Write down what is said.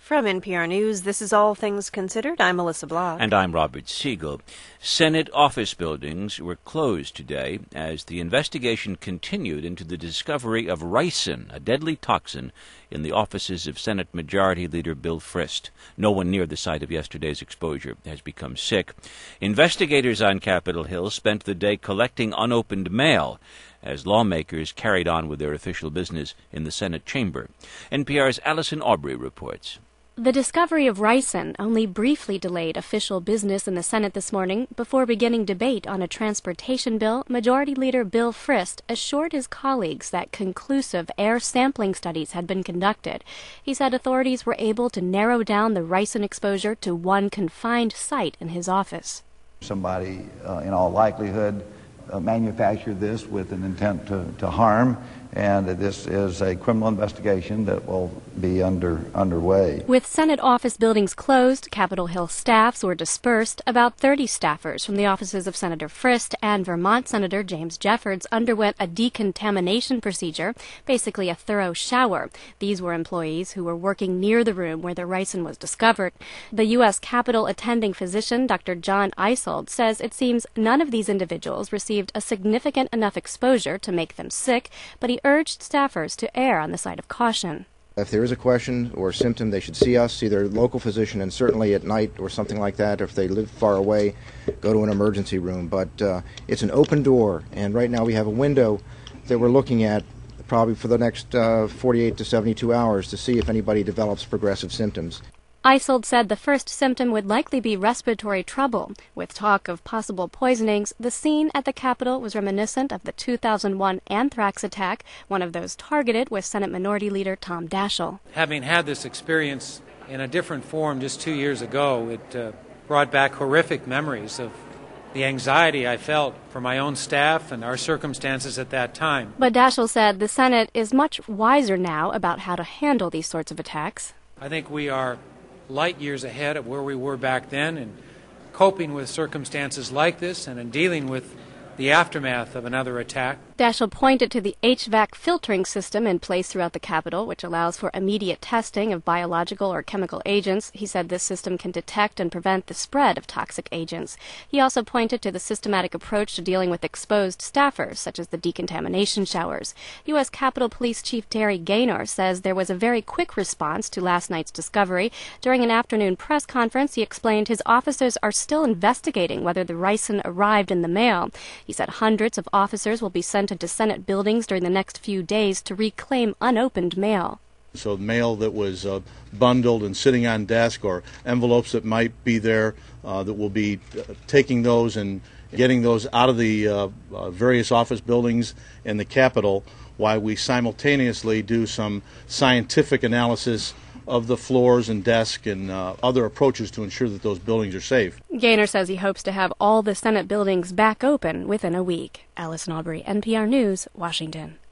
From NPR News, this is All Things Considered. I'm Melissa Block. And I'm Robert Siegel. Senate office buildings were closed today as the investigation continued into the discovery of ricin, a deadly toxin, in the offices of Senate Majority Leader Bill Frist. No one near the site of yesterday's exposure has become sick. Investigators on Capitol Hill spent the day collecting unopened mail as lawmakers carried on with their official business in the Senate chamber. NPR's Allison Aubrey reports. The discovery of ricin only briefly delayed official business in the Senate this morning before beginning debate on a transportation bill. Majority Leader Bill Frist assured his colleagues that conclusive air sampling studies had been conducted. He said authorities were able to narrow down the ricin exposure to one confined site in his office. Somebody, in all likelihood, manufactured this with an intent to harm, and this is a criminal investigation that will be underway. With Senate office buildings closed, Capitol Hill staffs were dispersed. About 30 staffers from the offices of Senator Frist and Vermont Senator James Jeffords underwent a decontamination procedure, basically a thorough shower. These were employees who were working near the room where the ricin was discovered. The U.S. Capitol attending physician, Dr. John Isold, says it seems none of these individuals received a significant enough exposure to make them sick, but he urged staffers to err on the side of caution. If there is a question or symptom, they should see us, see their local physician, and certainly at night or something like that. If they live far away, go to an emergency room. But it's an open door, and right now we have a window that we're looking at probably for the next 48 to 72 hours to see if anybody develops progressive symptoms. Isold said the first symptom would likely be respiratory trouble. With talk of possible poisonings, the scene at the Capitol was reminiscent of the 2001 anthrax attack. One of those targeted was Senate Minority Leader Tom Daschle. Having had this experience in a different form just 2 years ago, it brought back horrific memories of the anxiety I felt for my own staff and our circumstances at that time. But Daschle said the Senate is much wiser now about how to handle these sorts of attacks. I think we are light years ahead of where we were back then in coping with circumstances like this and in dealing with the aftermath of another attack. Daschle pointed to the HVAC filtering system in place throughout the Capitol, which allows for immediate testing of biological or chemical agents. He said this system can detect and prevent the spread of toxic agents. He also pointed to the systematic approach to dealing with exposed staffers, such as the decontamination showers. U.S. Capitol Police Chief Terry Gaynor says there was a very quick response to last night's discovery. During an afternoon press conference, he explained his officers are still investigating whether the ricin arrived in the mail. He said hundreds of officers will be sent into Senate buildings during the next few days to reclaim unopened mail. So mail that was bundled and sitting on desk, or envelopes that might be there, that will be taking those and getting those out of the various office buildings in the Capitol, while we simultaneously do some scientific analysis of the floors and desk and other approaches to ensure that those buildings are safe. Gaynor says he hopes to have all the Senate buildings back open within a week. Allison Aubrey, NPR News, Washington.